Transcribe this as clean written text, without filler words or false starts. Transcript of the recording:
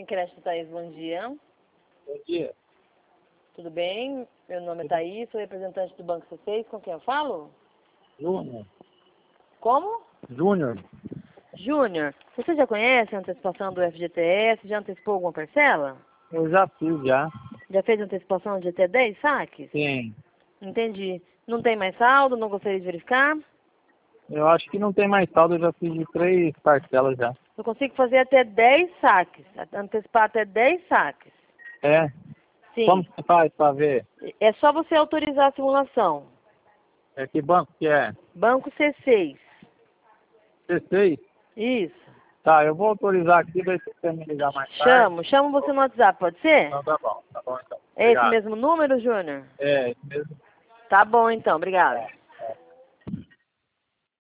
Sem Crédito Thaís, bom dia. Bom dia. Tudo bem? Meu nome é Thaís, sou representante do Banco C6. Com quem eu falo? Júnior. Como? Júnior. Júnior. Você já conhece a antecipação do FGTS? Já antecipou alguma parcela? Eu já fiz, já. Já fez antecipação de até 10 saques? Sim. Entendi. Não tem mais saldo? Não gostaria de verificar? Eu acho que não tem mais saldo, eu já fiz de 3 parcelas já. Eu consigo fazer até 10 saques. Antecipar até 10 saques. É? Sim. Como você faz pra ver? É só você autorizar a simulação. É que banco que é? Banco C6. C6? Isso. Tá, eu vou autorizar aqui, daí você quer me ligar mais tarde. Chamo você no WhatsApp, pode ser? Então tá bom então. É esse Obrigado. mesmo número, Júnior? É, esse mesmo. Tá bom então, obrigada.